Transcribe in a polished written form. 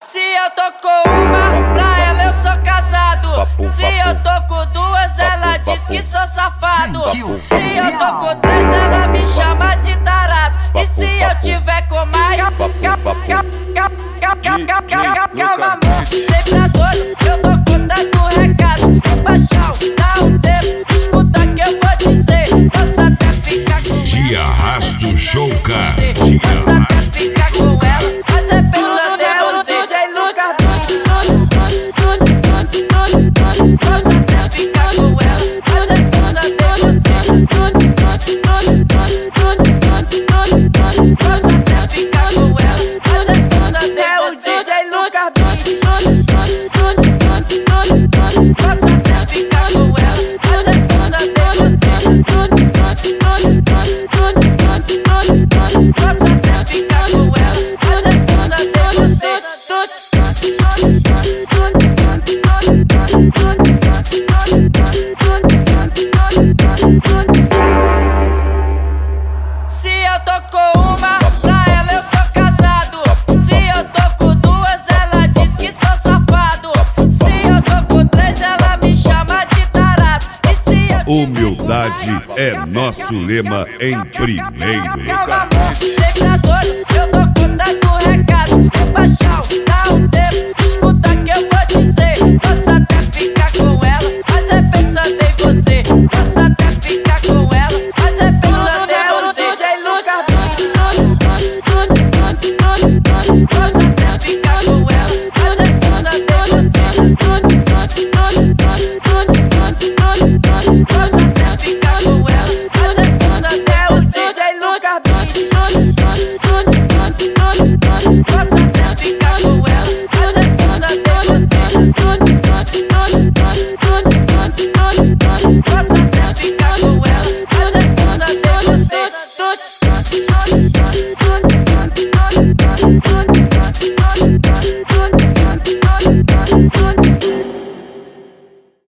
Se eu tô com uma, pra ela eu sou casado. Se eu tô com duas, ela diz que sou safado. Se eu tô com três, ela me chama de tarado. E se eu tiver com mais, calma amor, sempre adoro. Eu tô contando recado. Baixão, dá um tempo, escuta que eu vou dizer. Posso até ficar com ela, Te arrasto, Showcar. posso até ficar com ela, mas é pensando em você. Se eu tô com uma, pra ela eu sou casado. Se eu tô com duas, ela diz que sou safado. Se eu tô com três, ela me chama de tarado. E se eu Humildade é nosso lema em primeiro. calma amor, sempre adoro. Eu tô